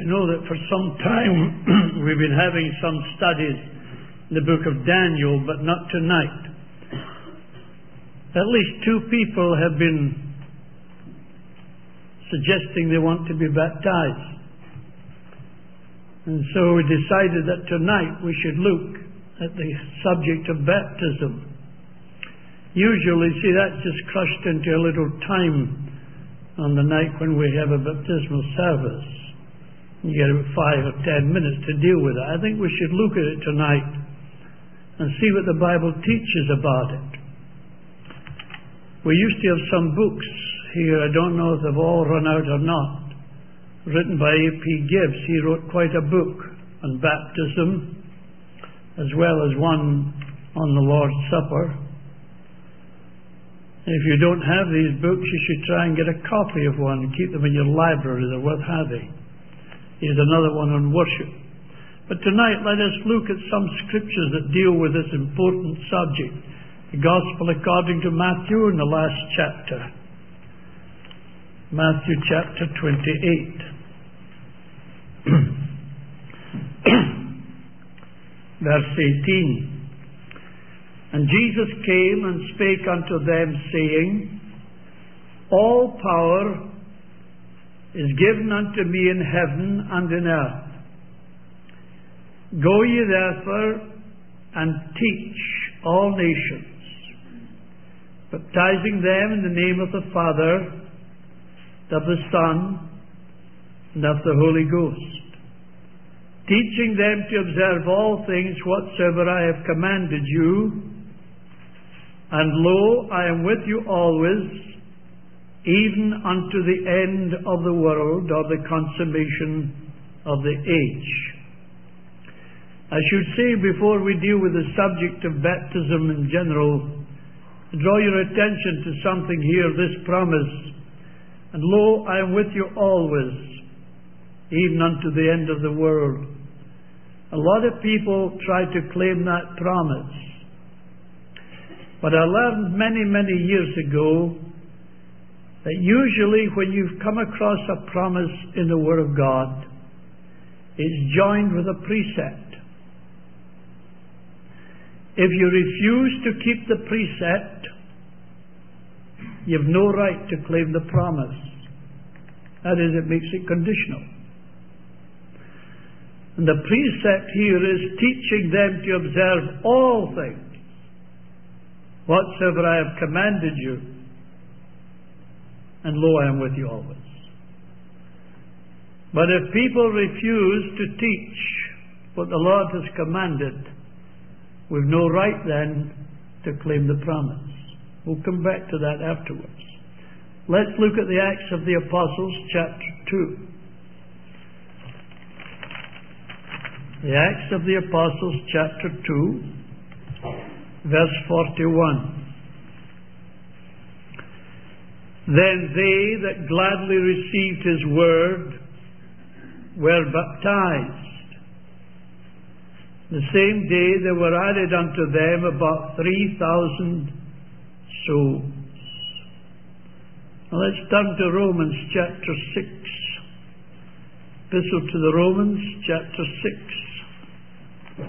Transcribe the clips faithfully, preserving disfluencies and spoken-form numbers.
You know that for some time we've been having some studies in the book of Daniel, but not tonight. At least two people have been suggesting they want to be baptized. And so we decided that tonight we should look at the subject of baptism. Usually, see, that's just crushed into a little time on the night when we have a baptismal service. You get about five or ten minutes to deal with it. I think we should look at it tonight and see what the Bible teaches about it. We used to have some books here, I don't know if they've all run out or not, written by A P Gibbs. He wrote quite a book on baptism, as well as one on the Lord's Supper. If you don't have these books, you should try and get a copy of one and keep them in your library. They're worth having. Here's another one on worship. But tonight, let us look at some scriptures that deal with this important subject. The Gospel according to Matthew in the last chapter. Matthew chapter twenty-eight. Verse eighteen. And Jesus came and spake unto them, saying, All power is given unto me in heaven and in earth. Go ye therefore and teach all nations, baptizing them in the name of the Father, and of the Son, and of the Holy Ghost, teaching them to observe all things whatsoever I have commanded you. And lo, I am with you always, even unto the end of the world, or the consummation of the age. I should say, before we deal with the subject of baptism in general, draw your attention to something here, this promise. And lo, I am with you always, even unto the end of the world. A lot of people try to claim that promise. But I learned many, many years ago that usually when you've come across a promise in the Word of God, it's joined with a precept. If you refuse to keep the precept, you've no right to claim the promise. That is, it makes it conditional. And the precept here is teaching them to observe all things whatsoever I have commanded you. And lo, I am with you always. But if people refuse to teach what the Lord has commanded, we've no right then to claim the promise. We'll come back to that afterwards. Let's look at the Acts of the Apostles, chapter two. The Acts of the Apostles, chapter two, verse forty-one. Then they that gladly received his word were baptized. The same day there were added unto them about three thousand souls. Now let's turn to Romans chapter six. Epistle to the Romans chapter six.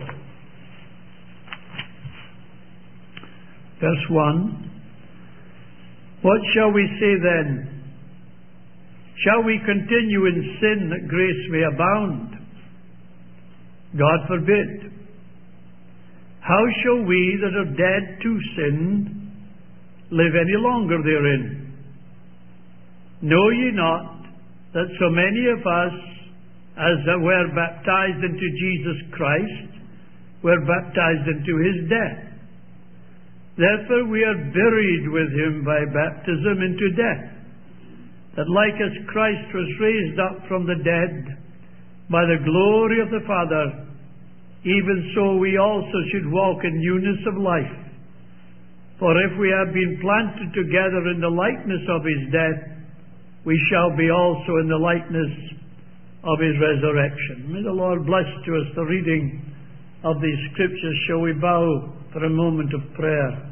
Verse one. What shall we say then? Shall we continue in sin that grace may abound? God forbid. How shall we that are dead to sin live any longer therein? Know ye not that so many of us as were baptized into Jesus Christ were baptized into his death? Therefore we are buried with him by baptism into death, that like as Christ was raised up from the dead by the glory of the Father, even so we also should walk in newness of life. For if we have been planted together in the likeness of his death, we shall be also in the likeness of his resurrection. May the Lord bless to us the reading of these scriptures. Shall we bow for a moment of prayer?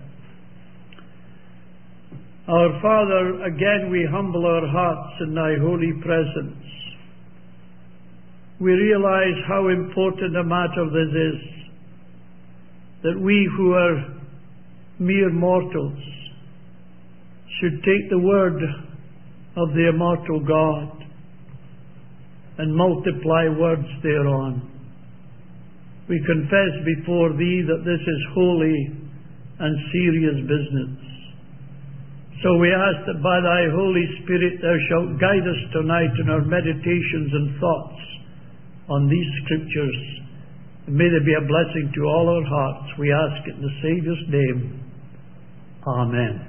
Our Father, again we humble our hearts in thy holy presence. we realize how important a matter this is, that we who are mere mortals should take the word of the immortal God and multiply words thereon. We confess before Thee that this is holy and serious business. So we ask that by Thy Holy Spirit Thou shalt guide us tonight in our meditations and thoughts on these Scriptures. And may they be a blessing to all our hearts. We ask it in the Saviour's name. Amen.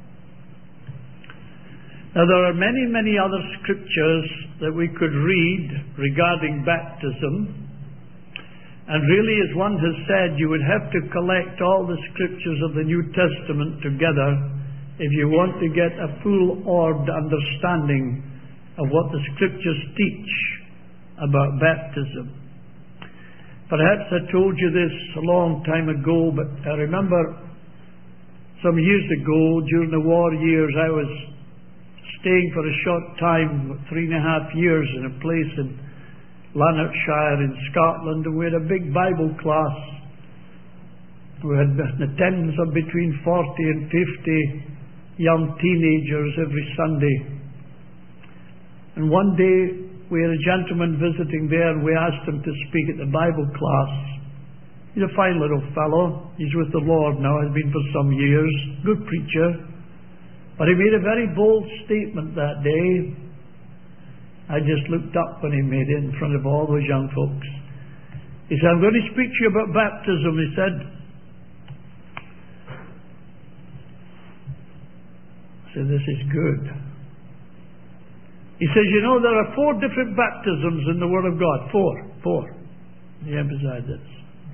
Now there are many, many other Scriptures that we could read regarding baptism. And really, as one has said, you would have to collect all the Scriptures of the New Testament together if you want to get a full-orbed understanding of what the Scriptures teach about baptism. Perhaps I told you this a long time ago, but I remember some years ago, during the war years, I was staying for a short time, three and a half years, in a place in Lanarkshire in Scotland, and we had a big Bible class. We had an attendance of between forty and fifty young teenagers every Sunday. And one day we had a gentleman visiting there, and we asked him to speak at the Bible class. He's a fine little fellow. He's with the Lord now, has been for some years. Good preacher. But he made a very bold statement that day. I just looked up when he made it in front of all those young folks. He said, I'm going to speak to you about baptism. He said, I said, this is good. He says, you know, there are four different baptisms in the Word of God. Four. Four. He emphasized this.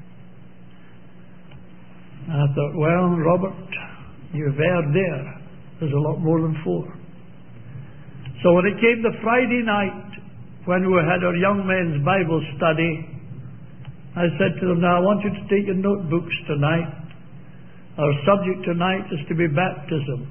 I thought, well, Robert, you've erred there. There's a lot more than four. So when it came to Friday night, when we had our young men's Bible study, I said to them, now I want you to take your notebooks tonight. Our subject tonight is to be baptism.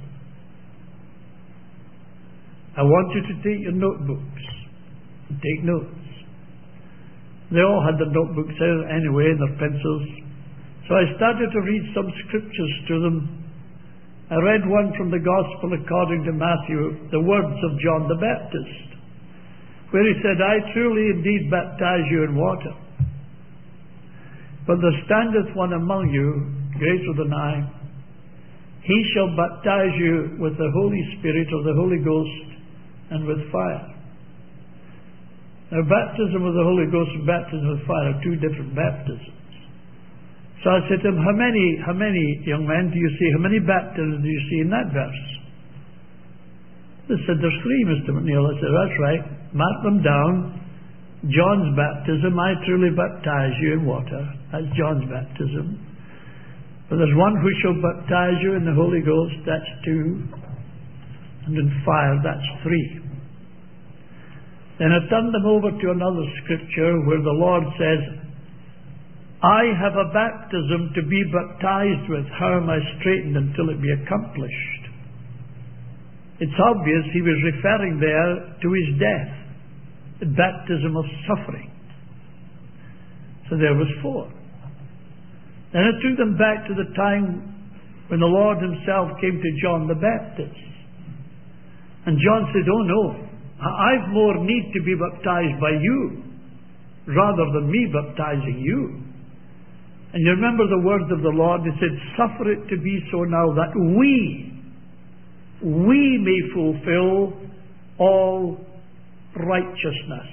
I want you to take your notebooks and take notes. They all had their notebooks there anyway, and their pencils. So I started to read some scriptures to them. I read one from the Gospel according to Matthew, the words of John the Baptist, where he said, I truly indeed baptize you in water, but there standeth one among you, greater than I. He shall baptize you with the Holy Spirit or the Holy Ghost and with fire. Now, baptism with the Holy Ghost and baptism with fire are two different baptisms. So I said to him, how many, how many, young men, do you see, how many baptisms do you see in that verse? They said, there's three, Mister McNeil. I said, that's right. Mark them down. John's baptism, I truly baptize you in water. That's John's baptism. But there's one who shall baptize you in the Holy Ghost. That's two. And in fire, that's three. Then I turned them over to another scripture where the Lord says, I have a baptism to be baptized with. How am I straightened until it be accomplished? It's obvious he was referring there to his death, the baptism of suffering. So there was four. Then I took them back to the time when the Lord himself came to John the Baptist. And John said, oh no, I've more need to be baptized by you rather than me baptizing you. And you remember the words of the Lord, he said, suffer it to be so now that we, we may fulfill all righteousness.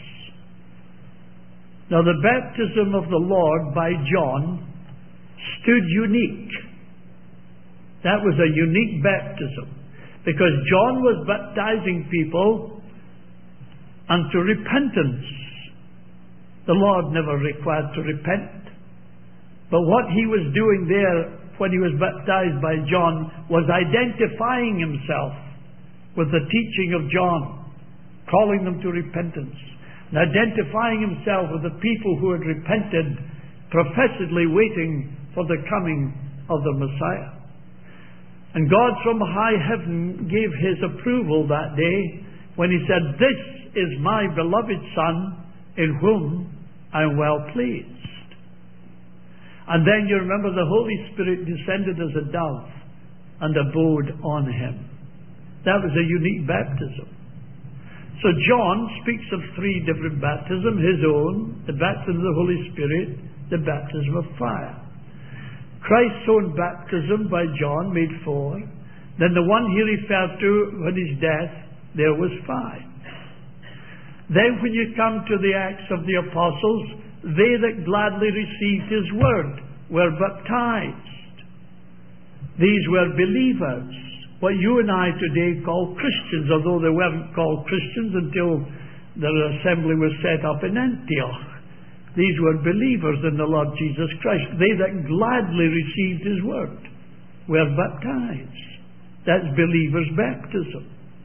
Now the baptism of the Lord by John stood unique. That was a unique baptism, because John was baptizing people unto repentance. The Lord never required to repent. But what he was doing there when he was baptized by John was identifying himself with the teaching of John, calling them to repentance, and identifying himself with the people who had repented, professedly waiting for the coming of the Messiah. And God from high heaven gave his approval that day when he said, this is my beloved Son, in whom I am well pleased. And then you remember the Holy Spirit descended as a dove and abode on him. That was a unique baptism. So John speaks of three different baptisms: his own, the baptism of the Holy Spirit, the baptism of fire. Christ's own baptism by John made four. Then the one he referred to when his death, there was five. Then when you come to the Acts of the Apostles, they that gladly received his word were baptized. These were believers, what you and I today call Christians, although they weren't called Christians until their assembly was set up in Antioch. These were believers in the Lord Jesus Christ. They that gladly received his word were baptized. That's believers' baptism.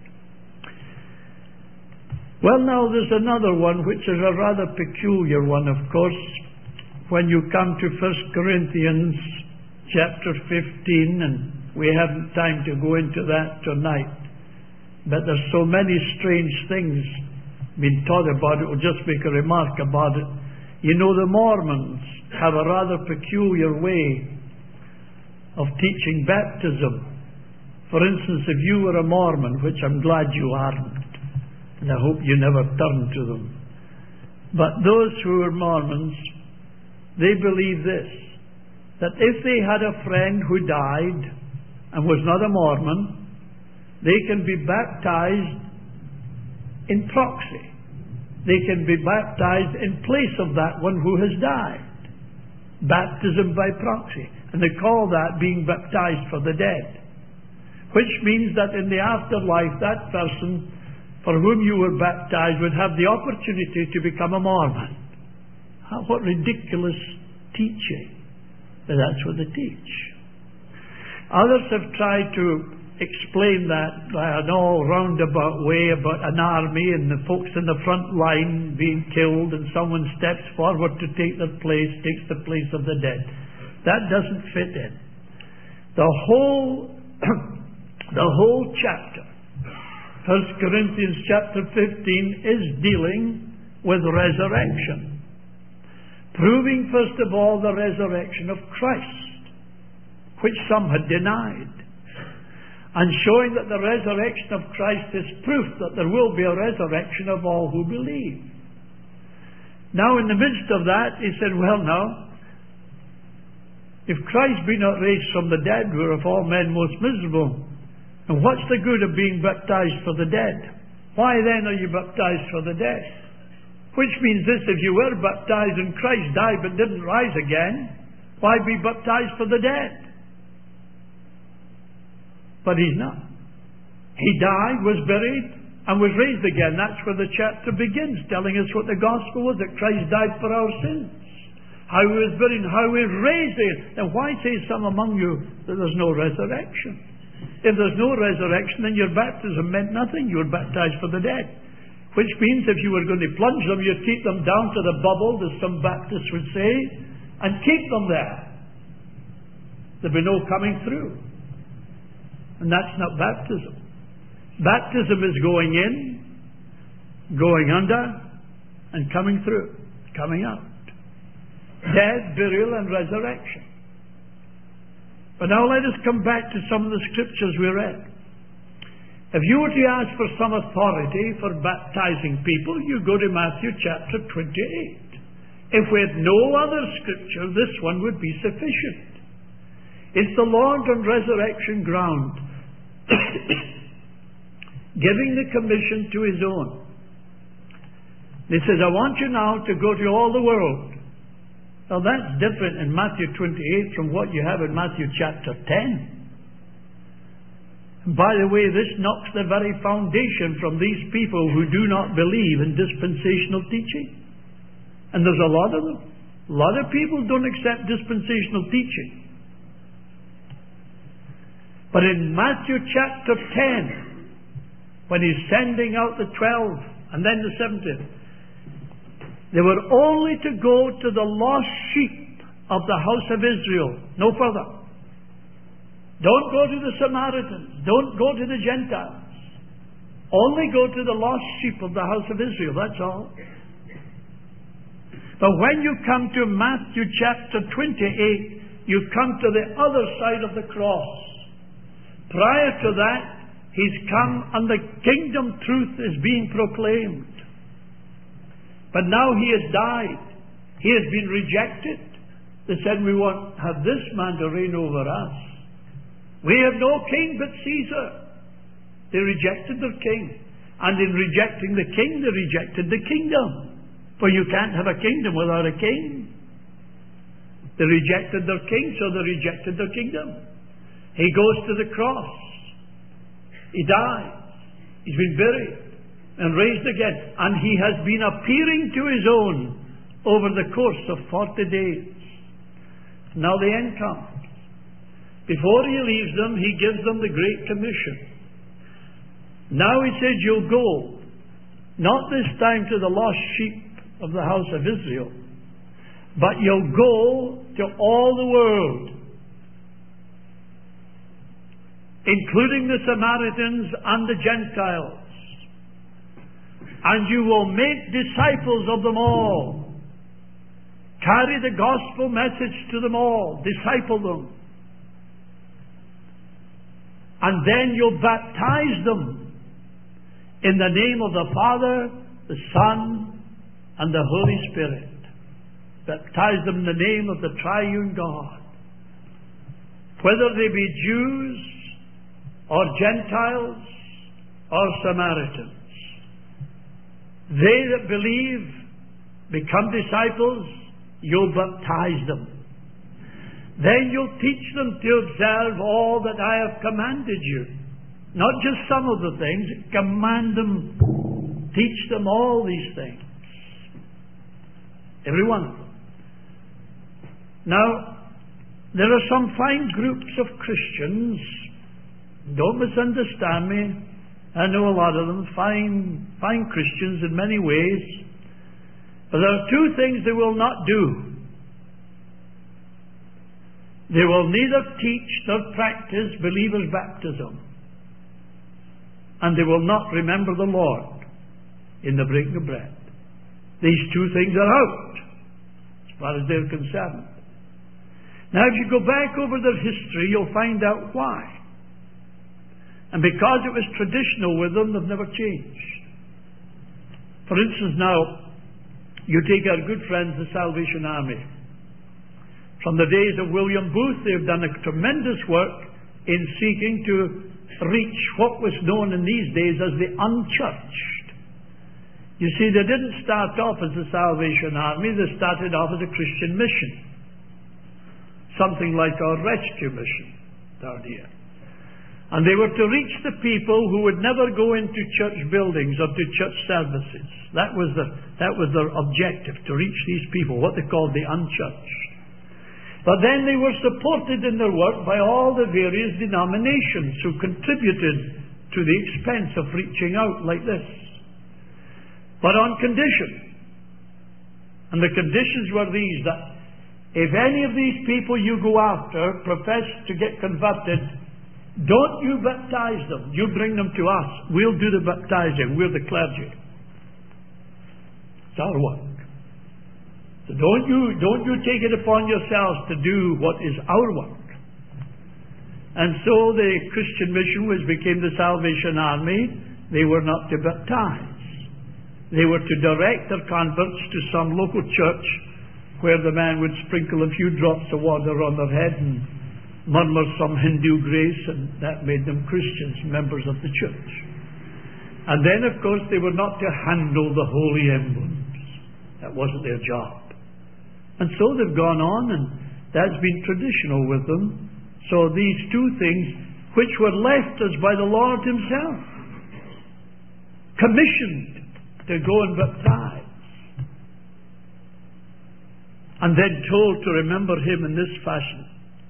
Well, now there's another one which is a rather peculiar one, of course. When you come to First Corinthians chapter fifteen, and we haven't time to go into that tonight, but there's so many strange things being taught about it. We'll just make a remark about it. You know, the Mormons have a rather peculiar way of teaching baptism. For instance, if you were a Mormon, which I'm glad you aren't, and I hope you never turn to them, but those who are Mormons, they believe this, that if they had a friend who died and was not a Mormon, they can be baptized in proxy. They can be baptized in place of that one who has died. Baptism by proxy. And they call that being baptized for the dead. Which means that in the afterlife, that person for whom you were baptized would have the opportunity to become a Mormon. What ridiculous teaching. But that's what they teach. Others have tried to explain that by an all roundabout way about an army and the folks in the front line being killed, and someone steps forward to take their place, takes the place of the dead. That doesn't fit in. The whole the whole chapter, First Corinthians chapter fifteen, is dealing with resurrection, proving first of all the resurrection of Christ, which some had denied, and showing that the resurrection of Christ is proof that there will be a resurrection of all who believe. Now, in the midst of that, he said, well, now, if Christ be not raised from the dead, we're of all men most miserable. And what's the good of being baptized for the dead? Why then are you baptized for the dead? Which means this: if you were baptized and Christ died but didn't rise again, why be baptized for the dead? But he's not. He died, was buried, and was raised again. That's where the chapter begins, telling us what the gospel was, that Christ died for our sins, how he was buried, and how he was raised again. Then why say some among you that there's no resurrection? If there's no resurrection, then your baptism meant nothing. You were baptized for the dead. Which means if you were going to plunge them, you'd keep them down to the bubble, as some Baptists would say, and keep them there. There'd be no coming through. And that's not baptism. Baptism is going in, going under, and coming through, coming out. Death, burial, and resurrection. But now let us come back to some of the scriptures we read. If you were to ask for some authority for baptizing people, you go to Matthew chapter twenty-eight. If we had no other scripture, this one would be sufficient. It's the Lord on resurrection ground giving the commission to his own. He says, I want you now to go to all the world. Now that's different in Matthew twenty-eight from what you have in Matthew chapter ten. And by the way, this knocks the very foundation from these people who do not believe in dispensational teaching. And there's a lot of them. A lot of people don't accept dispensational teaching. But in Matthew chapter ten, when he's sending out the twelve and then the seventy, they were only to go to the lost sheep of the house of Israel, no further. Don't go to the Samaritans. Don't go to the Gentiles. Only go to the lost sheep of the house of Israel, that's all. But when you come to Matthew chapter twenty-eight, you come to the other side of the cross. Prior to that, he's come and the kingdom truth is being proclaimed. But now he has died. He has been rejected. They said, we won't have this man to reign over us. We have no king but Caesar. They rejected their king. And in rejecting the king, they rejected the kingdom. For you can't have a kingdom without a king. They rejected their king, so they rejected their kingdom. He goes to the cross. He dies. He's been buried and raised again. And he has been appearing to his own over the course of forty days. Now the end comes. Before he leaves them, he gives them the Great Commission. Now he says, you'll go, not this time to the lost sheep of the house of Israel, but you'll go to all the world, including the Samaritans and the Gentiles, and you will make disciples of them all. Carry the gospel message to them all. Disciple them. And then you'll baptize them in the name of the Father, the Son, and the Holy Spirit. Baptize them in the name of the triune God. Whether they be Jews or Gentiles or Samaritans. They that believe become disciples, you'll baptize them. Then you'll teach them to observe all that I have commanded you. Not just some of the things, command them, teach them all these things. Every one of them. Now, there are some fine groups of Christians, don't misunderstand me, I know a lot of them, fine, fine Christians in many ways, but there are two things they will not do. They will neither teach nor practice believers' baptism, and they will not remember the Lord in the breaking of bread. These two things are out, as far as they're concerned. Now, if you go back over their history, you'll find out why. And because it was traditional with them, they've never changed. For instance, now, you take our good friends, the Salvation Army. From the days of William Booth, they've done a tremendous work in seeking to reach what was known in these days as the unchurched. You see, they didn't start off as the Salvation Army, they started off as a Christian mission. Something like our rescue mission down here. And they were to reach the people who would never go into church buildings or to church services. That was, the, that was their objective, to reach these people, what they called the unchurched. But then they were supported in their work by all the various denominations who contributed to the expense of reaching out like this. But on condition. And the conditions were these, that if any of these people you go after profess to get converted, don't you baptize them. You bring them to us. We'll do the baptizing. We're the clergy. It's our work. So don't you, don't you take it upon yourselves to do what is our work. And so the Christian mission, which became the Salvation Army, they were not to baptize. They were to direct their converts to some local church where the man would sprinkle a few drops of water on their head and murmur some Hindu grace, and that made them Christians, members of the church. And then, of course, they were not to handle the holy emblems. That wasn't their job. And so they've gone on, and that's been traditional with them. So these two things, which were left us by the Lord Himself, commissioned to go and baptize, and then told to remember Him in this fashion.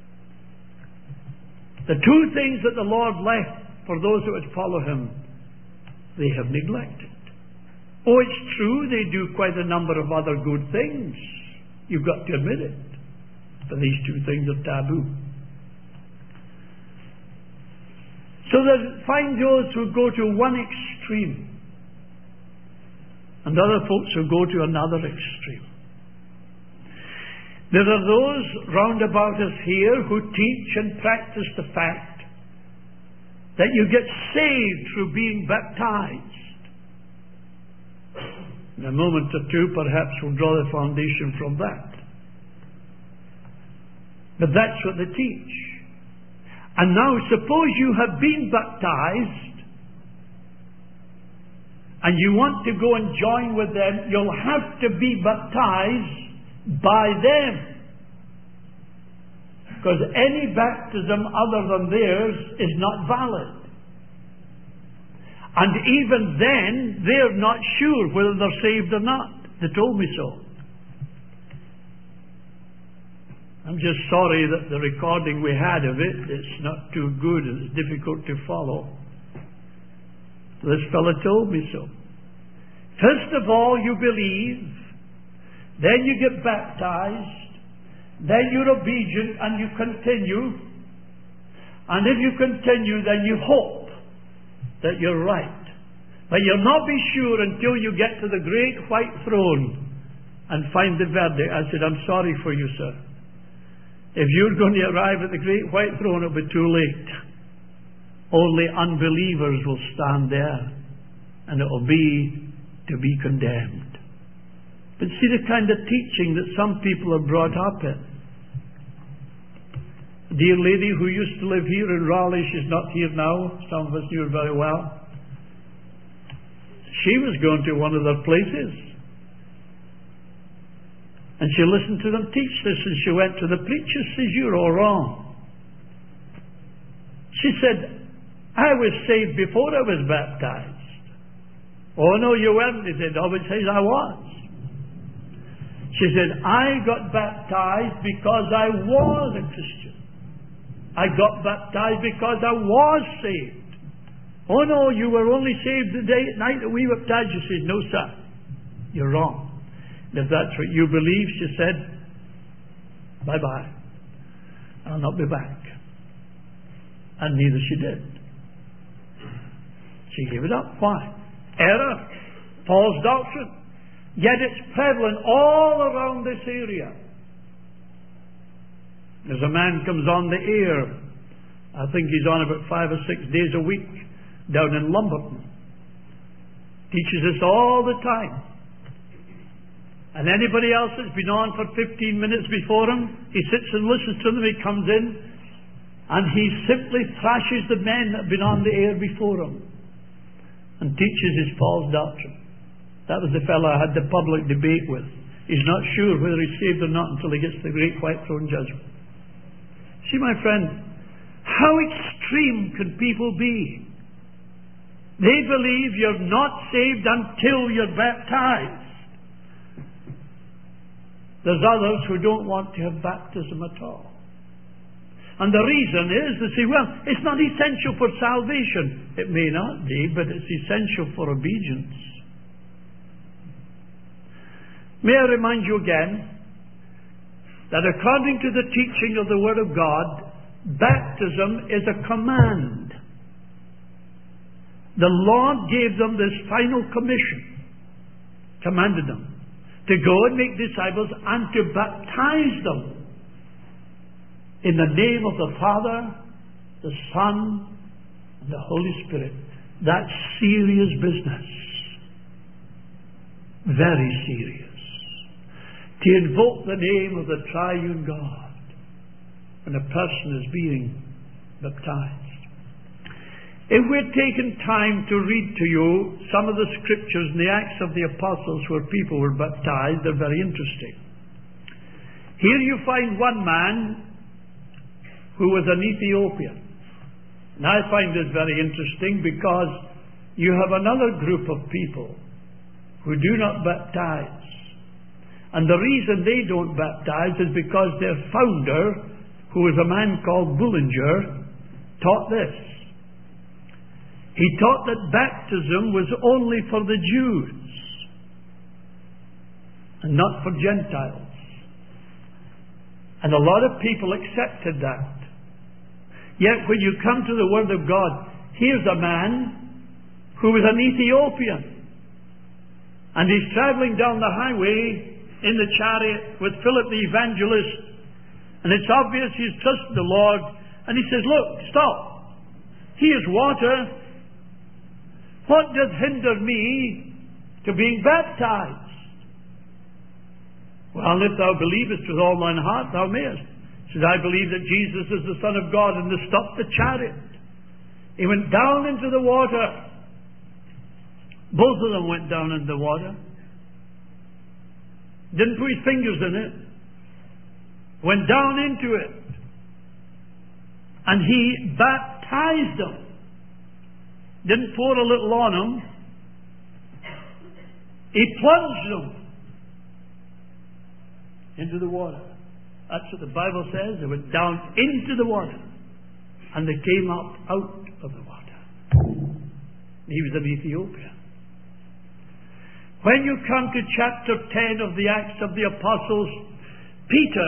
The two things that the Lord left for those who would follow Him, they have neglected. Oh, it's true, they do quite a number of other good things. You've got to admit it. But these two things are taboo. So that find those who go to one extreme, and other folks who go to another extreme. There are those round about us here who teach and practice the fact that you get saved through being baptized. In a moment or two, perhaps we'll draw the foundation from that. But that's what they teach. And now, suppose you have been baptized and you want to go and join with them, you'll have to be baptized by them. Because any baptism other than theirs is not valid. And even then, they're not sure whether they're saved or not. They told me so. I'm just sorry that the recording we had of it, it's not too good and it's difficult to follow. This fellow told me so. First of all, you believe, then you get baptized, then you're obedient and you continue, and if you continue, then you hope that you're right. But you'll not be sure until you get to the great white throne and find the verdict. I said, I'm sorry for you, sir. If you're going to arrive at the great white throne, it'll be too late. Only unbelievers will stand there, and it'll be to be condemned. But see the kind of teaching that some people are brought up in. A dear lady who used to live here in Raleigh, she's not here now, some of us knew her very well. She was going to one of their places, and she listened to them teach this, and she went to the preacher, says, you're all wrong. She said, I was saved before I was baptized. Oh no, you weren't. He said, oh, it says I was. She said, I got baptized because I was a Christian. I got baptized because I was saved. Oh no, you were only saved the day night that we baptized you. She said, no sir, you're wrong. And if that's what you believe, she said, bye bye. I'll not be back. And neither she did. She gave it up. Why? Error. False doctrine. Yet it's prevalent all around this area. There's a man comes on the air. I think he's on about five or six days a week down in Lumberton. Teaches us all the time. And anybody else that's been on for fifteen minutes before him, he sits and listens to them. He comes in and he simply thrashes the men that have been on the air before him and teaches his false doctrine. That was the fellow I had the public debate with. He's not sure whether he's saved or not until he gets to the great white throne judgment. See, my friend, how extreme can people be? They believe you're not saved until you're baptized. There's others who don't want to have baptism at all. And the reason is, they say, well, it's not essential for salvation. It may not be, but it's essential for obedience. May I remind you again that according to the teaching of the Word of God, baptism is a command. The Lord gave them this final commission, commanded them to go and make disciples and to baptize them in the name of the Father, the Son, and the Holy Spirit. That's serious business. Very serious. To invoke the name of the triune God when a person is being baptized. If we're taking time to read to you some of the scriptures in the Acts of the Apostles where people were baptized, they're very interesting. Here you find one man who was an Ethiopian. And I find this very interesting because you have another group of people who do not baptize. And the reason they don't baptize is because their founder, who was a man called Bullinger, taught this. He taught that baptism was only for the Jews and not for Gentiles. And a lot of people accepted that. Yet when you come to the Word of God, here's a man who was an Ethiopian. And he's traveling down the highway in the chariot with Philip the evangelist, and it's obvious he's trusted the Lord, and he says, look, stop. Here's water. What does hinder me to being baptized? Well, if thou believest with all thine heart, thou mayest. He says, I believe that Jesus is the Son of God, and they stopped the chariot. He went down into the water. Both of them went down into the water. Didn't put his fingers in it. Went down into it. And he baptized them. Didn't pour a little on them. He plunged them into the water. That's what the Bible says. They went down into the water. And they came up out of the water. He was an Ethiopian. When you come to chapter ten of the Acts of the Apostles, Peter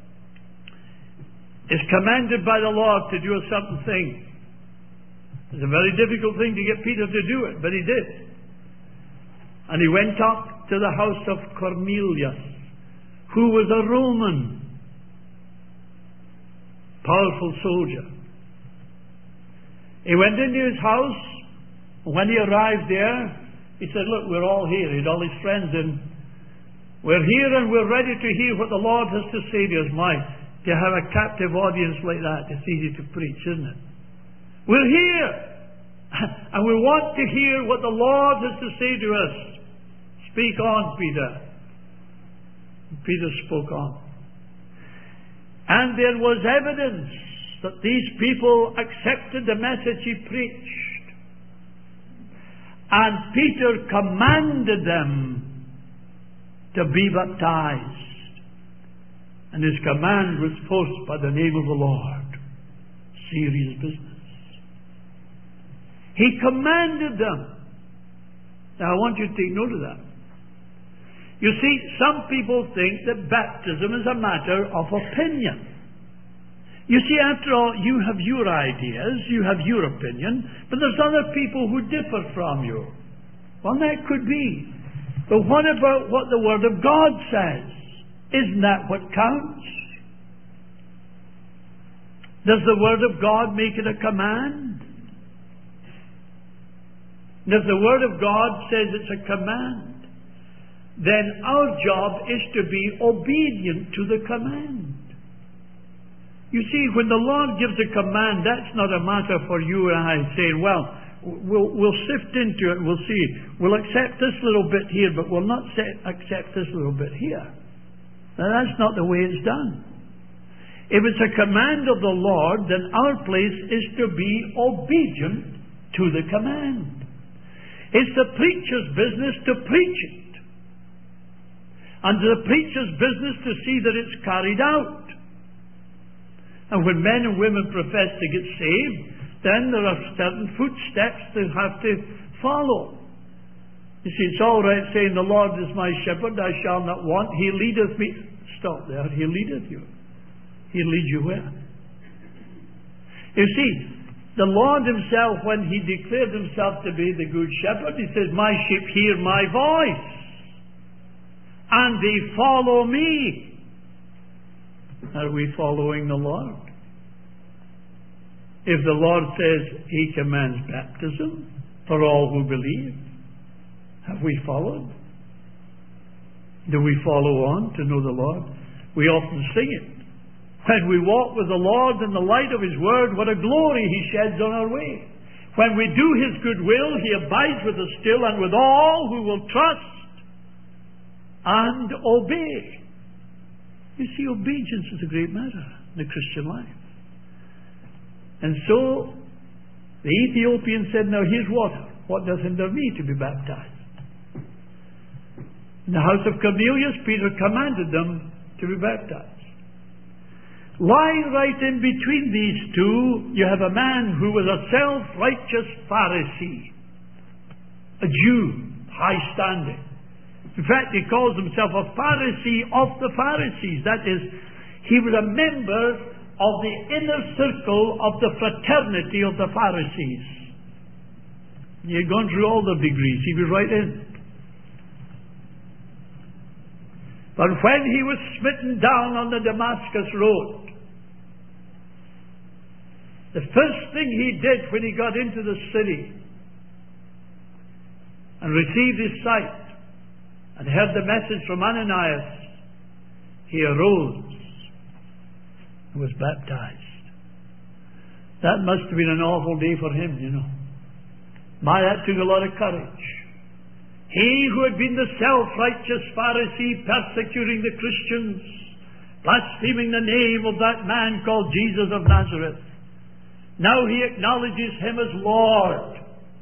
is commanded by the Lord to do a certain thing. It's a very difficult thing to get Peter to do it, but he did. And he went up to the house of Cornelius, who was a Roman, powerful soldier. He went into his house, and when he arrived there, he said, look, we're all here. He had all his friends in. We're here and we're ready to hear what the Lord has to say to us. My, to have a captive audience like that, it's easy to preach, isn't it? We're here, and we want to hear what the Lord has to say to us. Speak on, Peter. Peter spoke on. And there was evidence that these people accepted the message he preached. And Peter commanded them to be baptized. And his command was forced by the name of the Lord. Serious business. He commanded them. Now I want you to take note of that. You see, some people think that baptism is a matter of opinion. You see, after all, you have your ideas, you have your opinion, but there's other people who differ from you. Well, that could be. But what about what the Word of God says? Isn't that what counts? Does the Word of God make it a command? And if the Word of God says it's a command, then our job is to be obedient to the command. You see, when the Lord gives a command, that's not a matter for you and I saying, well, we'll, we'll sift into it and we'll see. We'll accept this little bit here, but we'll not accept this little bit here. Now, that's not the way it's done. If it's a command of the Lord, then our place is to be obedient to the command. It's the preacher's business to preach it. And the preacher's business to see that it's carried out. And when men and women profess to get saved, then there are certain footsteps they have to follow. You see, it's all right saying, the Lord is my shepherd, I shall not want. He leadeth me. Stop there. He leadeth you. He'll lead you where? You see, the Lord himself, when he declared himself to be the good shepherd, he says, my sheep hear my voice, and they follow me. Are we following the Lord? If the Lord says he commands baptism for all who believe, have we followed? Do we follow on to know the Lord? We often sing it. When we walk with the Lord in the light of his word, what a glory he sheds on our way. When we do his good will, he abides with us still and with all who will trust and obey. You see, obedience is a great matter in the Christian life. And so, the Ethiopian said, now here's water. What does hinder me to be baptized? In the house of Cornelius, Peter commanded them to be baptized. Lying right in between these two, you have a man who was a self-righteous Pharisee. A Jew, high standing. In fact, he calls himself a Pharisee of the Pharisees. That is, he was a member of the inner circle of the fraternity of the Pharisees. He had gone through all the degrees. He was right in. But when he was smitten down on the Damascus road, the first thing he did when he got into the city and received his sight and heard the message from Ananias, he arose and was baptized. That must have been an awful day for him, you know. My, that took a lot of courage. He who had been the self-righteous Pharisee persecuting the Christians, blaspheming the name of that man called Jesus of Nazareth, now he acknowledges him as Lord.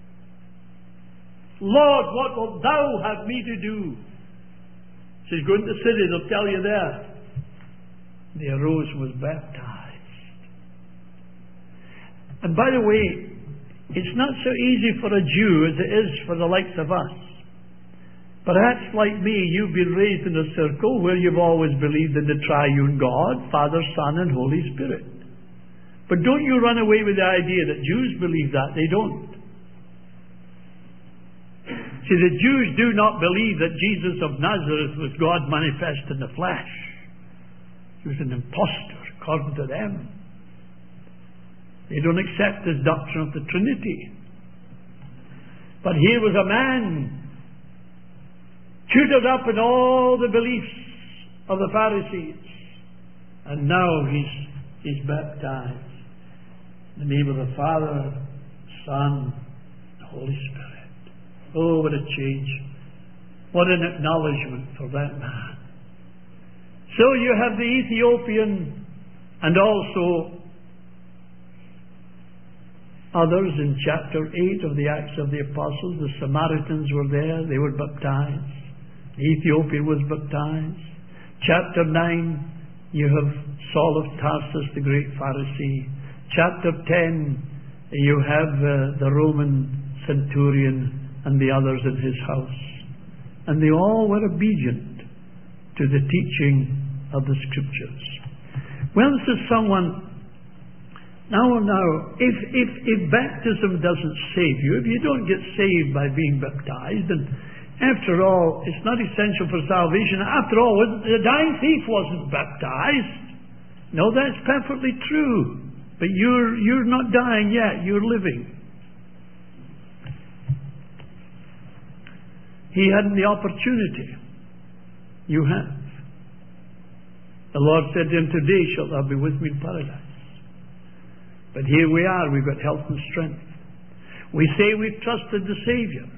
Lord, what wilt thou have me to do? He says, go into the city, they'll tell you there. And he arose and was baptized. And by the way, it's not so easy for a Jew as it is for the likes of us. Perhaps, like me, you've been raised in a circle where you've always believed in the triune God, Father, Son, and Holy Spirit. But don't you run away with the idea that Jews believe that. They don't. See, the Jews do not believe that Jesus of Nazareth was God manifest in the flesh. He was an impostor, according to them. They don't accept this doctrine of the Trinity. But here was a man tutored up in all the beliefs of the Pharisees, and now he's he's baptized in the name of the Father, Son, and the Holy Spirit. Oh, what a change! What an acknowledgement for that man. So you have the Ethiopian and also others in chapter eight of the Acts of the Apostles. The Samaritans were there, they were baptized. Ethiopia was baptized. Chapter nine, you have Saul of Tarsus, the great Pharisee. Chapter ten, you have uh, the Roman centurion and the others in his house. And they all were obedient to the teaching of the Scriptures. Well, this is someone, now, now, if, if, if baptism doesn't save you, if you don't get saved by being baptized, and after all, it's not essential for salvation. After all, the dying thief wasn't baptized. No, that's perfectly true. But you're, you're not dying yet. You're living. He had the opportunity. You have. The Lord said to him, today shalt thou be with me in paradise. But here we are. We've got health and strength. We say we've trusted the Savior.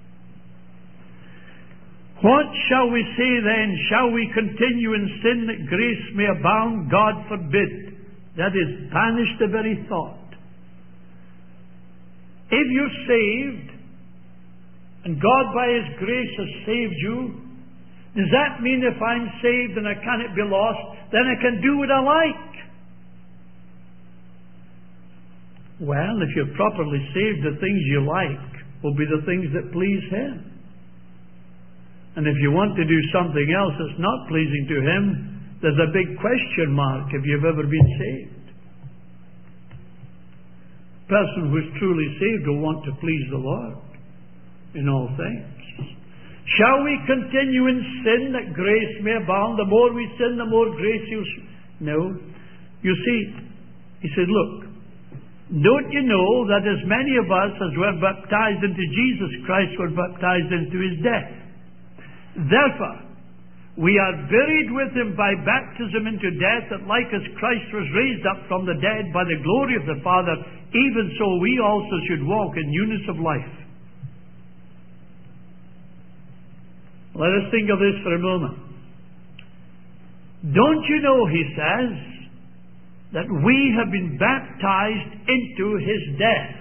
What shall we say then? Shall we continue in sin that grace may abound? God forbid. That is, banish the very thought. If you're saved, and God by His grace has saved you, does that mean if I'm saved and I cannot be lost, then I can do what I like? Well, if you're properly saved, the things you like will be the things that please Him. And if you want to do something else that's not pleasing to Him, there's a big question mark if you've ever been saved. A person who is truly saved will want to please the Lord in all things. Shall we continue in sin that grace may abound? The more we sin, the more grace you... No. You see, he said, look, don't you know that as many of us as were baptized into Jesus Christ were baptized into His death? Therefore, we are buried with Him by baptism into death, that like as Christ was raised up from the dead by the glory of the Father, even so we also should walk in newness of life. Let us think of this for a moment. Don't you know, he says, that we have been baptized into His death,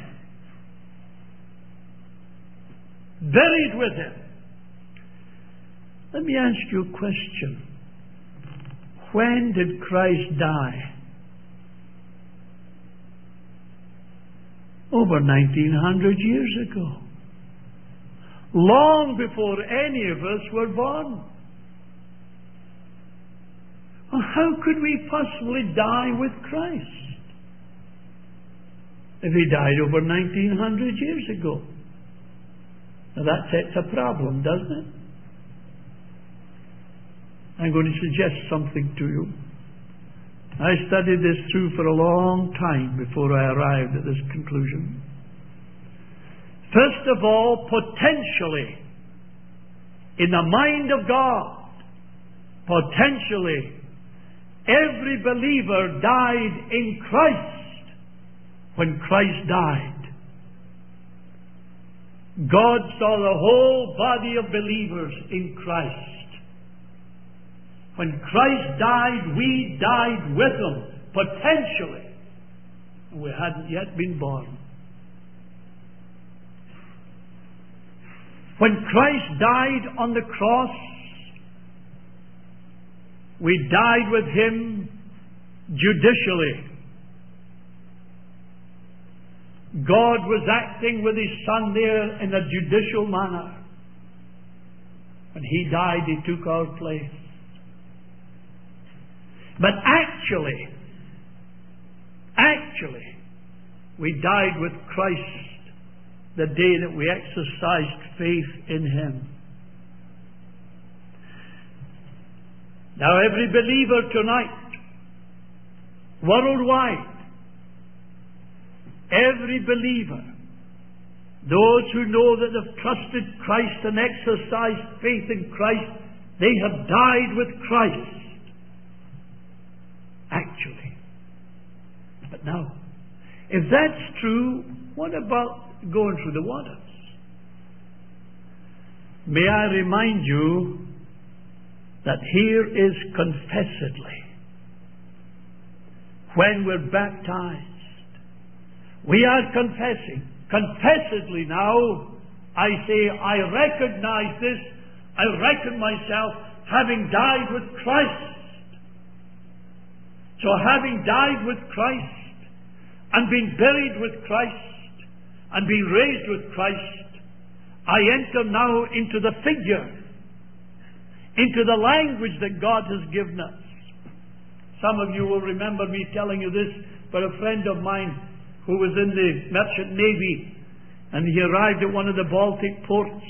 buried with Him. Let me ask you a question. When did Christ die? Over nineteen hundred years ago. Long before any of us were born. Well, how could we possibly die with Christ if He died over nineteen hundred years ago? Now that sets a problem, doesn't it? I'm going to suggest something to you. I studied this through for a long time before I arrived at this conclusion. First of all, potentially, in the mind of God, potentially, every believer died in Christ when Christ died. God saw the whole body of believers in Christ. When Christ died, we died with Him, potentially. We hadn't yet been born. When Christ died on the cross, we died with Him judicially. God was acting with His Son there in a judicial manner. When He died, He took our place. But actually, actually, we died with Christ the day that we exercised faith in Him. Now, every believer tonight, worldwide, every believer, those who know that they've trusted Christ and exercised faith in Christ, they have died with Christ. Actually. But now, if that's true, what about going through the waters? May I remind you that here is confessedly, when we're baptized, we are confessing. Confessedly now, I say, I recognize this. I reckon myself having died with Christ. So having died with Christ and been buried with Christ and been raised with Christ, I enter now into the figure, into the language that God has given us. Some of you will remember me telling you this, but a friend of mine who was in the Merchant Navy, and he arrived at one of the Baltic ports,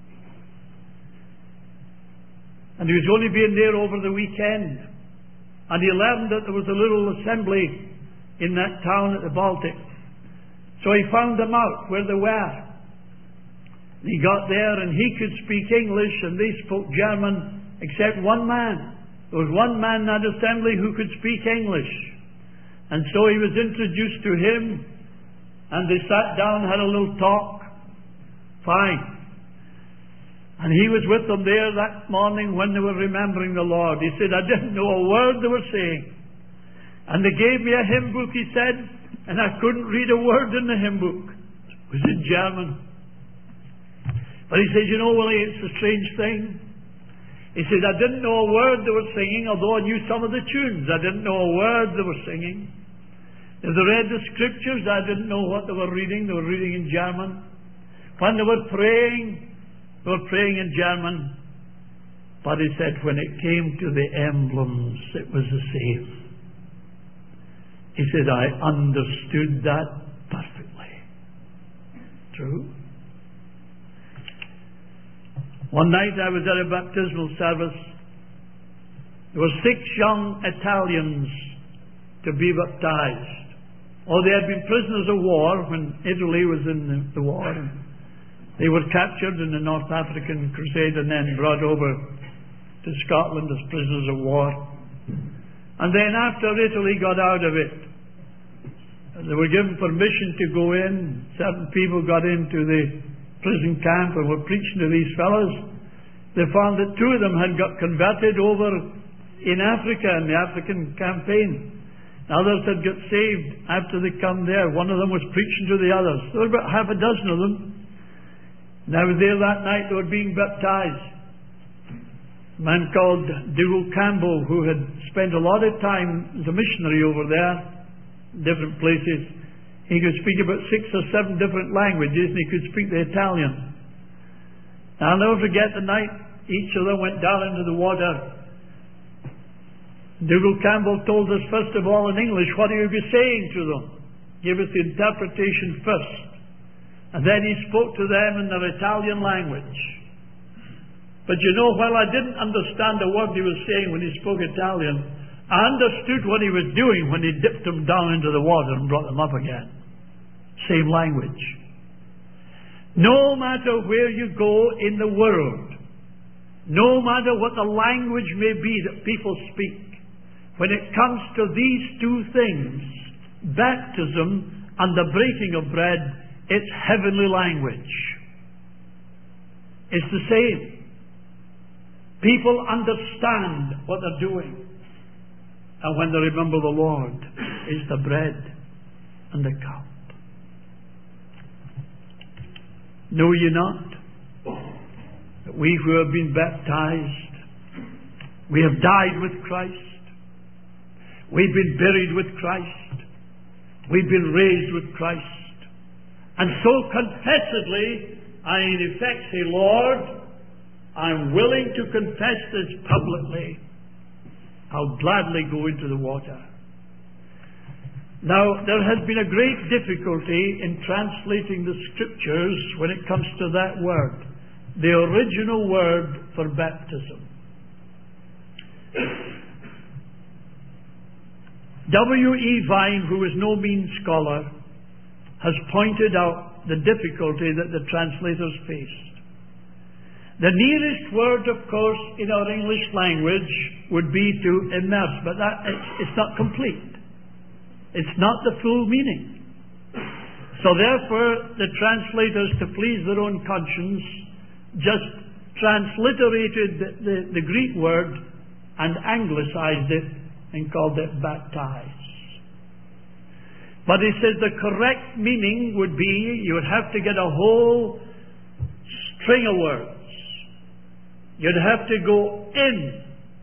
and he was only being there over the weekend, and he learned that there was a little assembly in that town at the Baltic. So he found them out where they were. He got there and he could speak English and they spoke German, except one man. There was one man in that assembly who could speak English. And so he was introduced to him, and they sat down, had a little talk. Fine. And he was with them there that morning when they were remembering the Lord. He said, I didn't know a word they were saying. And they gave me a hymn book, he said, and I couldn't read a word in the hymn book. It was in German. But he said, you know, Willie, it's a strange thing. He said, I didn't know a word they were singing, although I knew some of the tunes. I didn't know a word they were singing. If they read the scriptures, I didn't know what they were reading. They were reading in German. When they were praying, they were praying in German. But he said, when it came to the emblems, it was the same. He said, I understood that perfectly. True. One night I was at a baptismal service. There were six young Italians to be baptized. Oh, they had been prisoners of war when Italy was in the, the war. They were captured in the North African Crusade and then brought over to Scotland as prisoners of war. And then after Italy got out of it, they were given permission to go in. Certain people got into the prison camp and were preaching to these fellows. They found that two of them had got converted over in Africa in the African campaign. Others had got saved after they come there. One of them was preaching to the others. There were about half a dozen of them. And I was there that night. They were being baptized. A man called Dougal Campbell, who had spent a lot of time as a missionary over there, different places. He could speak about six or seven different languages, and he could speak the Italian. Now, I'll never forget the night each of them went down into the water. Dougal Campbell told us, first of all, in English, what he would be saying to them. Give us the interpretation first. And then he spoke to them in their Italian language. But you know, while I didn't understand a word he was saying when he spoke Italian, I understood what he was doing when he dipped them down into the water and brought them up again. Same language. No matter where you go in the world, no matter what the language may be that people speak, when it comes to these two things, baptism and the breaking of bread, it's heavenly language. It's the same. People understand what they're doing. And when they remember the Lord, is the bread and the cup. Know ye not that we who have been baptized, we have died with Christ, we've been buried with Christ, we've been raised with Christ, and so confessedly I in effect say, Lord, I'm willing to confess this publicly. I'll gladly go into the water. Now, there has been a great difficulty in translating the Scriptures when it comes to that word, the original word for baptism. W E Vine, who is no mean scholar, has pointed out the difficulty that the translators faced. The nearest word, of course, in our English language would be to immerse, but that, it's, it's not complete. It's not the full meaning. So therefore, the translators, to please their own conscience, just transliterated the, the, the Greek word and anglicized it and called it baptize. But he says the correct meaning would be, you would have to get a whole string of words. You'd have to go in,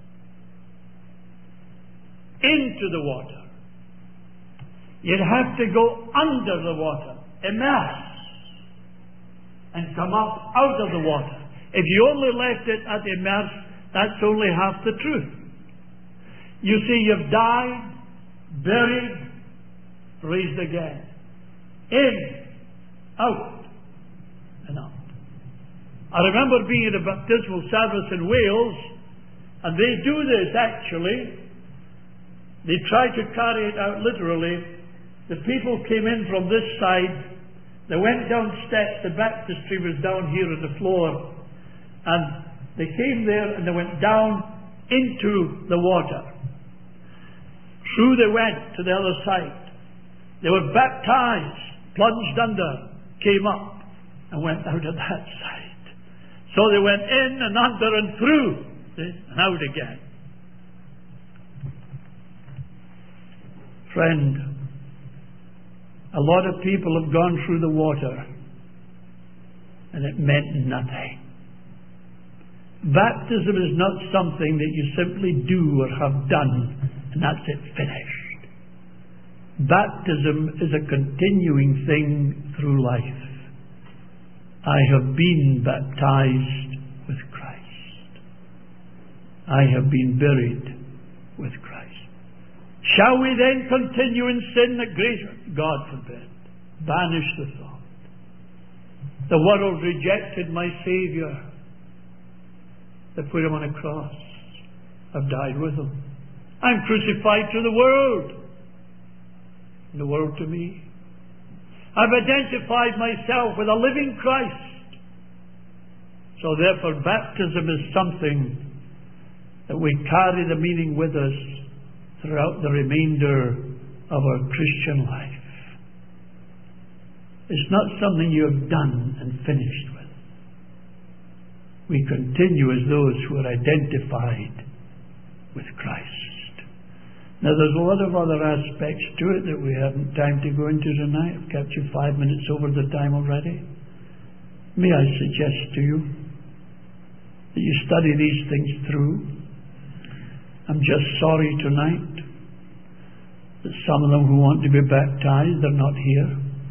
into the water. You'd have to go under the water, immerse, and come up out of the water. If you only left it at immerse, that's only half the truth. You see, you've died, buried, raised again. In, out, and up. I remember being at a baptismal service in Wales, and they do this actually. They try to carry it out literally. The people came in from this side, they went down steps, the baptistry was down here on the floor, and they came there and they went down into the water. Through they went to the other side. They were baptized, plunged under, came up, and went out of that side. So they went in and under and through, and out again. Friend, a lot of people have gone through the water, and it meant nothing. Baptism is not something that you simply do or have done, and that's it, finished. Baptism is a continuing thing through life. I have been baptized with Christ. I have been buried with Christ. Shall we then continue in sin that grace? God forbid. Banish the thought. The world rejected my Saviour. They put him on a cross. I've died with him. I'm crucified to the world, and the world to me. I've identified myself with a living Christ. So therefore, baptism is something that we carry the meaning with us throughout the remainder of our Christian life. It's not something you have done and finished with. We continue as those who are identified with Christ. Now there's a lot of other aspects to it that we haven't time to go into tonight. I've kept you five minutes over the time already. May I suggest to you that you study these things through. I'm just sorry tonight that some of them who want to be baptized, they're not here.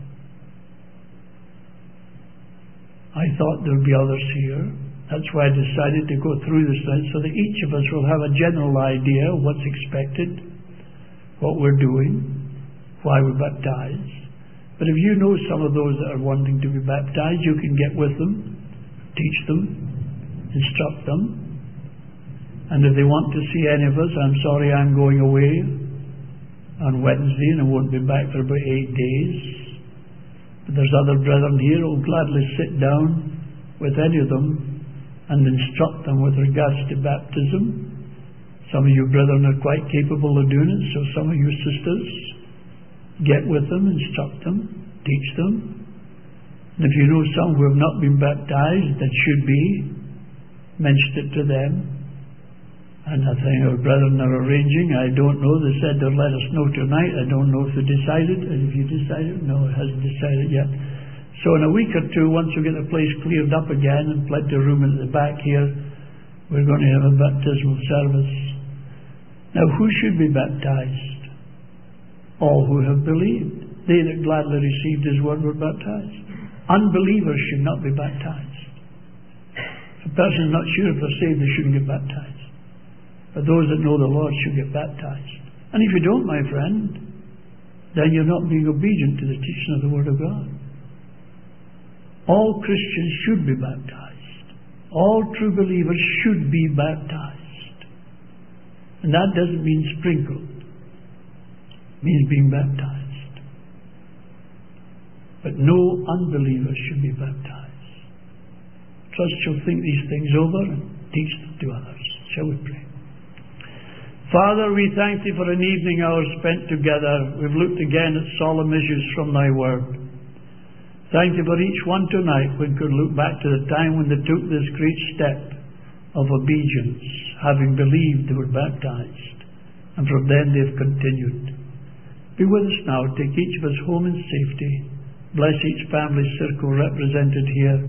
I thought there would be others here. That's why I decided to go through this tonight, so that each of us will have a general idea of what's expected, what we're doing, why we're baptized. But if you know some of those that are wanting to be baptized, you can get with them, teach them, instruct them. And if they want to see any of us, I'm sorry, I'm going away on Wednesday and I won't be back for about eight days. But there's other brethren here who will gladly sit down with any of them and instruct them with regards to baptism. Some of you brethren are quite capable of doing it, so some of you sisters, get with them, instruct them, teach them. And if you know some who have not been baptized that should be, mention it to them. And I think our brethren are arranging. I don't know. They said they'll let us know tonight. I don't know if they decided. And if you decided, no, it hasn't decided yet. So in a week or two, once we get the place cleared up again and plenty of room at the back here, we're going to have a baptismal service. Now, who should be baptized? All who have believed. They that gladly received His word were baptized. Unbelievers should not be baptized. If a person is not sure if they're saved, they shouldn't get baptized. But those that know the Lord should get baptized. And if you don't, my friend, then you're not being obedient to the teaching of the Word of God. All Christians should be baptized. All true believers should be baptized. And that doesn't mean sprinkled. It means being baptized. But no unbeliever should be baptized. Trust you'll think these things over and teach them to others. Shall we pray? Father, we thank Thee for an evening hour spent together. We've looked again at solemn issues from Thy Word. Thank You for each one tonight we could look back to the time when they took this great step of obedience, having believed they were baptized. And from then they've continued. Be with us now. Take each of us home in safety. Bless each family circle represented here.